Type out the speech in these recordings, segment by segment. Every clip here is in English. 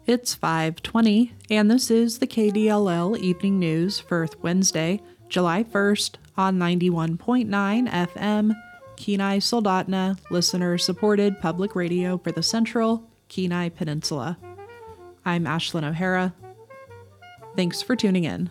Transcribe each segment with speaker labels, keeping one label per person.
Speaker 1: It's 5:20, and this is the KDLL Evening News for Wednesday, July 1st on 91.9 FM, Kenai Soldotna, listener-supported public radio for the Central Kenai Peninsula. I'm Ashlyn O'Hara. Thanks for tuning in.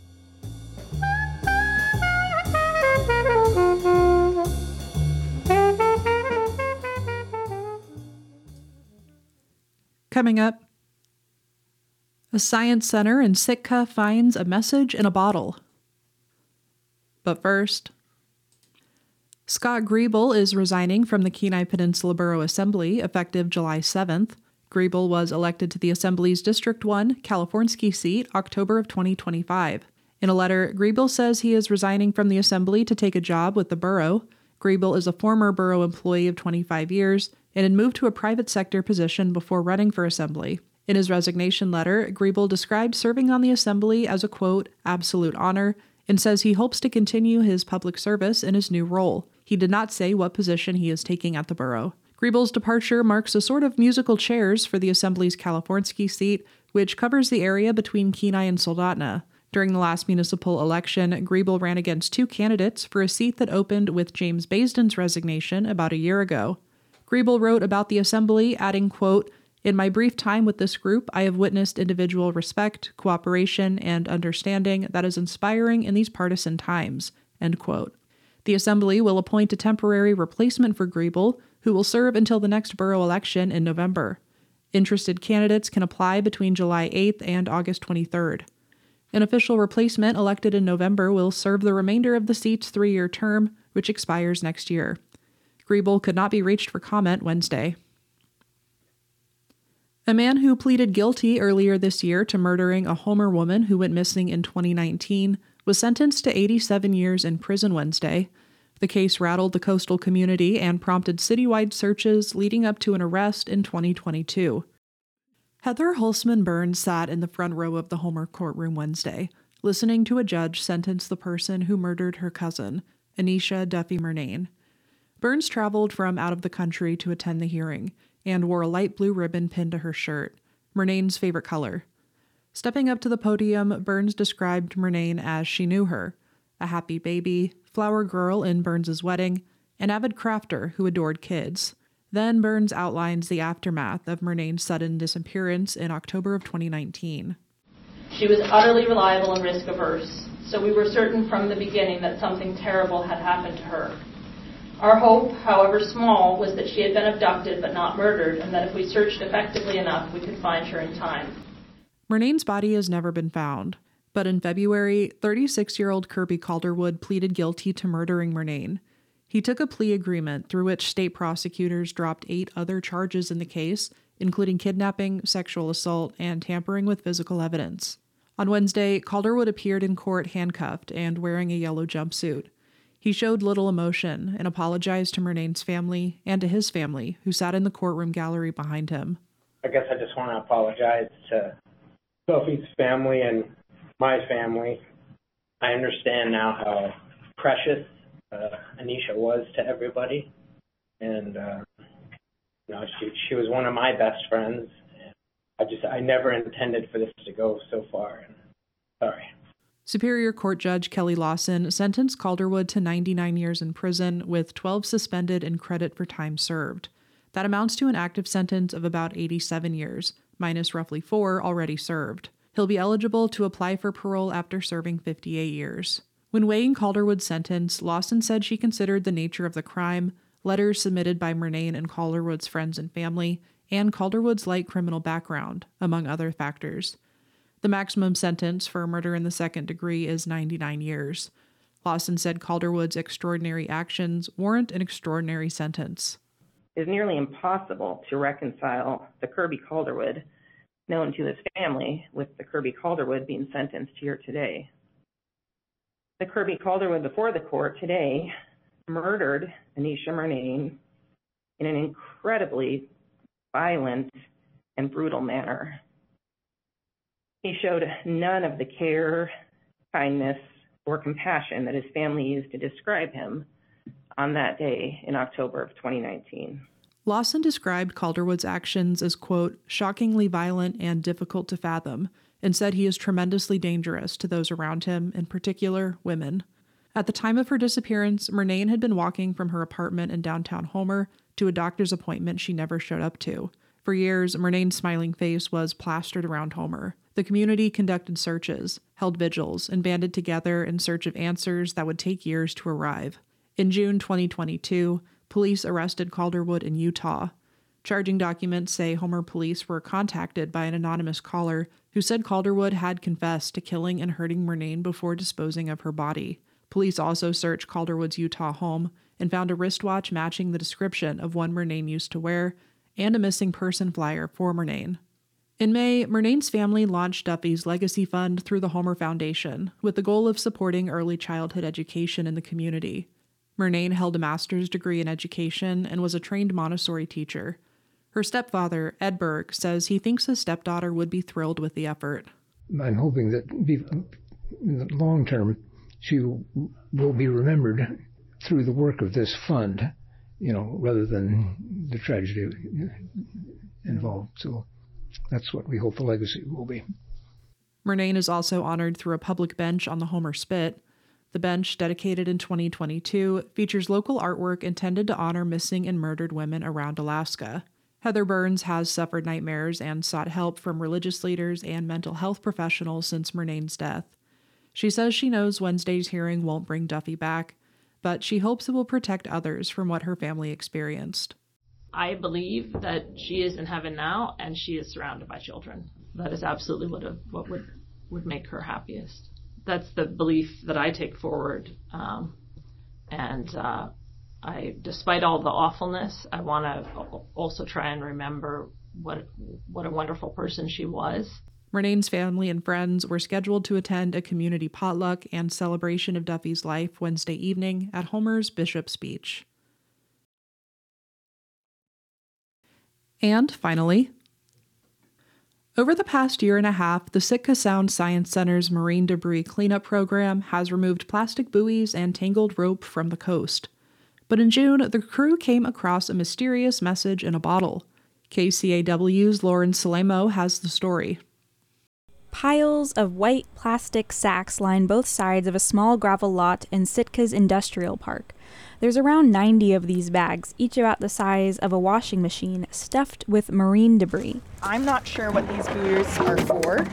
Speaker 1: Coming up, a science center in Sitka finds a message in a bottle. But first, Scott Griebel is resigning from the Kenai Peninsula Borough Assembly effective July 7th. Griebel was elected to the Assembly's District 1 Californsky seat October of 2025. In a letter, Griebel says he is resigning from the Assembly to take a job with the borough. Griebel is a former borough employee of 25 years and had moved to a private sector position before running for Assembly. In his resignation letter, Griebel described serving on the Assembly as a, quote, absolute honor, and says he hopes to continue his public service in his new role. He did not say what position he is taking at the borough. Griebel's departure marks a sort of musical chairs for the Assembly's Californsky seat, which covers the area between Kenai and Soldotna. During the last municipal election, Griebel ran against two candidates for a seat that opened with James Baisden's resignation about a year ago. Griebel wrote about the Assembly, adding, quote, in my brief time with this group, I have witnessed individual respect, cooperation, and understanding that is inspiring in these partisan times, end quote. The Assembly will appoint a temporary replacement for Griebel, who will serve until the next borough election in November. Interested candidates can apply between July 8th and August 23rd. An official replacement elected in November will serve the remainder of the seat's 3-year term, which expires next year. Griebel could not be reached for comment Wednesday. A man who pleaded guilty earlier this year to murdering a Homer woman who went missing in 2019 was sentenced to 87 years in prison Wednesday. The case rattled the coastal community and prompted citywide searches leading up to an arrest in 2022. Heather Hulsman Burns sat in the front row of the Homer courtroom Wednesday, listening to a judge sentence the person who murdered her cousin, Anisha Duffy Murnane. Burns traveled from out of the country to attend the hearing and wore a light blue ribbon pinned to her shirt, Murnane's favorite color. Stepping up to the podium, Burns described Murnane as she knew her, a happy baby, flower girl in Burns's wedding, an avid crafter who adored kids. Then Burns outlines the aftermath of Murnane's sudden disappearance in October of 2019.
Speaker 2: She was utterly reliable and risk-averse, so we were certain from the beginning that something terrible had happened to her. Our hope, however small, was that she had been abducted but not murdered, and that if we searched effectively enough, we could find her in time.
Speaker 1: Murnane's body has never been found, but in February, 36-year-old Kirby Calderwood pleaded guilty to murdering Murnane. He took a plea agreement through which state prosecutors dropped 8 other charges in the case, including kidnapping, sexual assault, and tampering with physical evidence. On Wednesday, Calderwood appeared in court handcuffed and wearing a yellow jumpsuit. He showed little emotion and apologized to Murnane's family and to his family, who sat in the courtroom gallery behind him.
Speaker 3: I guess I just want to apologize to Sophie's family and my family. I understand now how precious Anisha was to everybody, and she was one of my best friends. I never intended for this to go so far. And sorry.
Speaker 1: Superior Court Judge Kelly Lawson sentenced Calderwood to 99 years in prison with 12 suspended and credit for time served. That amounts to an active sentence of about 87 years, minus roughly 4 already served. He'll be eligible to apply for parole after serving 58 years. When weighing Calderwood's sentence, Lawson said she considered the nature of the crime, letters submitted by Murnane and Calderwood's friends and family, and Calderwood's light criminal background, among other factors. The maximum sentence for murder in the second degree is 99 years. Lawson said Calderwood's extraordinary actions warrant an extraordinary sentence.
Speaker 4: It is nearly impossible to reconcile the Kirby Calderwood known to his family with the Kirby Calderwood being sentenced here today. The Kirby Calderwood before the court today murdered Anisha Murnane in an incredibly violent and brutal manner. He showed none of the care, kindness, or compassion that his family used to describe him on that day in October of 2019.
Speaker 1: Lawson described Calderwood's actions as, quote, shockingly violent and difficult to fathom, and said he is tremendously dangerous to those around him, in particular, women. At the time of her disappearance, Murnane had been walking from her apartment in downtown Homer to a doctor's appointment she never showed up to. For years, Murnane's smiling face was plastered around Homer. The community conducted searches, held vigils, and banded together in search of answers that would take years to arrive. In June 2022, police arrested Calderwood in Utah. Charging documents say Homer police were contacted by an anonymous caller who said Calderwood had confessed to killing and hurting Murnane before disposing of her body. Police also searched Calderwood's Utah home and found a wristwatch matching the description of one Murnane used to wear and a missing person flyer for Murnane. In May, Murnane's family launched Duffy's Legacy Fund through the Homer Foundation with the goal of supporting early childhood education in the community. Murnane held a master's degree in education and was a trained Montessori teacher. Her stepfather, Ed Berg, says he thinks his stepdaughter would be thrilled with the effort.
Speaker 5: I'm hoping that in the long term, she will be remembered through the work of this fund, rather than the tragedy involved. So that's what we hope the legacy will be.
Speaker 1: Murnane is also honored through a public bench on the Homer Spit. The bench, dedicated in 2022, features local artwork intended to honor missing and murdered women around Alaska. Heather Burns has suffered nightmares and sought help from religious leaders and mental health professionals since Murnane's death. She says she knows Wednesday's hearing won't bring Duffy back, but she hopes it will protect others from what her family experienced.
Speaker 2: I believe that she is in heaven now and she is surrounded by children. That is absolutely what would make her happiest. That's the belief that I take forward. Despite all the awfulness, I want to also try and remember what a wonderful person she was.
Speaker 1: Murnane's family and friends were scheduled to attend a community potluck and celebration of Duffy's life Wednesday evening at Homer's Bishop's Beach. And finally, over the past year and a half, the Sitka Sound Science Center's marine debris cleanup program has removed plastic buoys and tangled rope from the coast. But in June, the crew came across a mysterious message in a bottle. KCAW's Lauren Salemo has the story.
Speaker 6: Piles of white plastic sacks line both sides of a small gravel lot in Sitka's industrial park. There's around 90 of these bags, each about the size of a washing machine, stuffed with marine debris.
Speaker 7: I'm not sure what these buoys are for.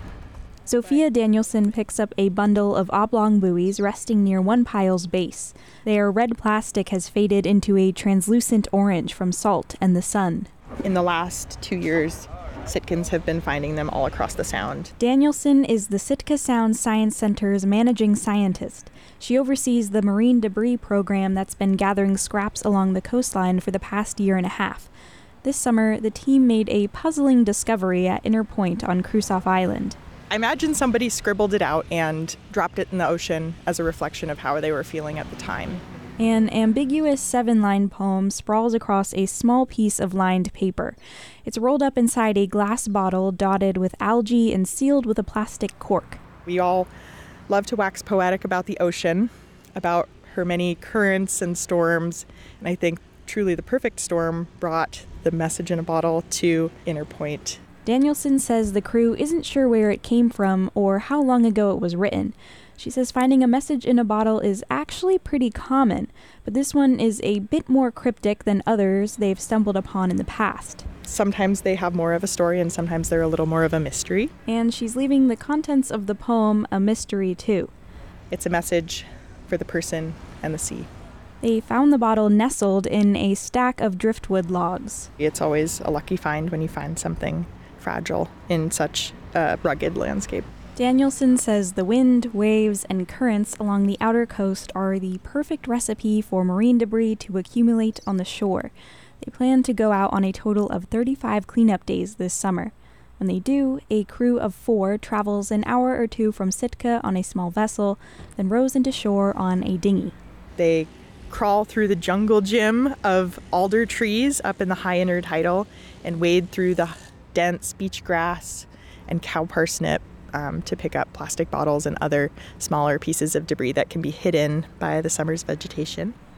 Speaker 6: Sophia Danielson picks up a bundle of oblong buoys resting near one pile's base. Their red plastic has faded into a translucent orange from salt and the sun.
Speaker 7: In the last 2 years, Sitkans have been finding them all across the Sound.
Speaker 6: Danielson is the Sitka Sound Science Center's managing scientist. She oversees the marine debris program that's been gathering scraps along the coastline for the past year and a half. This summer, the team made a puzzling discovery at Inner Point on Crusoe Island.
Speaker 7: I imagine somebody scribbled it out and dropped it in the ocean as a reflection of how they were feeling at the time.
Speaker 6: An ambiguous 7-line poem sprawls across a small piece of lined paper. It's rolled up inside a glass bottle dotted with algae and sealed with a plastic cork.
Speaker 7: We all love to wax poetic about the ocean, about her many currents and storms, and I think truly the perfect storm brought the message in a bottle to Inner Point.
Speaker 6: Danielson says the crew isn't sure where it came from or how long ago it was written. She says finding a message in a bottle is actually pretty common, but this one is a bit more cryptic than others they've stumbled upon in the past.
Speaker 7: Sometimes they have more of a story and sometimes they're a little more of a mystery.
Speaker 6: And she's leaving the contents of the poem a mystery too.
Speaker 7: It's a message for the person and the sea.
Speaker 6: They found the bottle nestled in a stack of driftwood logs.
Speaker 7: It's always a lucky find when you find something fragile in such a rugged landscape.
Speaker 6: Danielson says the wind, waves, and currents along the outer coast are the perfect recipe for marine debris to accumulate on the shore. They plan to go out on a total of 35 cleanup days this summer. When they do, a crew of 4 travels an hour or 2 from Sitka on a small vessel, then rows into shore on a dinghy.
Speaker 7: They crawl through the jungle gym of alder trees up in the high intertidal and wade through the dense beach grass and cow parsnip to pick up plastic bottles and other smaller pieces of debris that can be hidden by the summer's vegetation.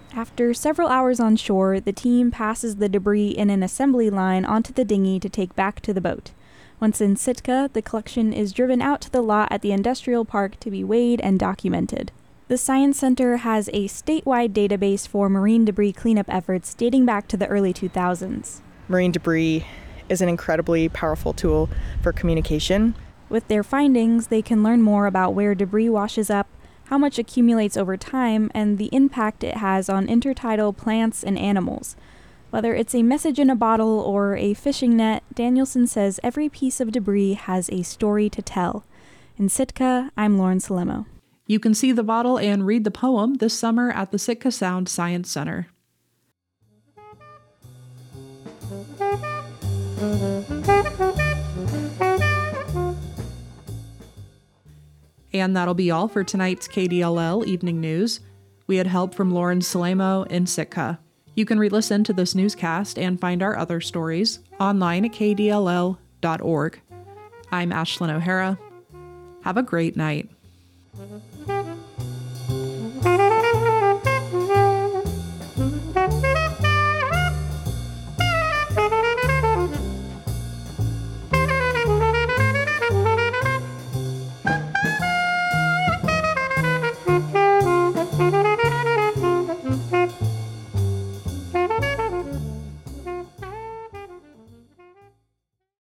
Speaker 6: After several hours on shore, the team passes the debris in an assembly line onto the dinghy to take back to the boat. Once in Sitka, the collection is driven out to the lot at the industrial park to be weighed and documented. The Science Center has a statewide database for marine debris cleanup efforts dating back to the early 2000s.
Speaker 7: Marine debris is an incredibly powerful tool for communication.
Speaker 6: With their findings, they can learn more about where debris washes up, how much accumulates over time, and the impact it has on intertidal plants and animals. Whether it's a message in a bottle or a fishing net, Danielson says every piece of debris has a story to tell. In Sitka, I'm Lauren Salemo.
Speaker 1: You can see the bottle and read the poem this summer at the Sitka Sound Science Center. And that'll be all for tonight's KDLL Evening News. We had help from Lauren Salemo in Sitka. You can re-listen to this newscast and find our other stories online at kdll.org. I'm Ashlyn O'Hara. Have a great night.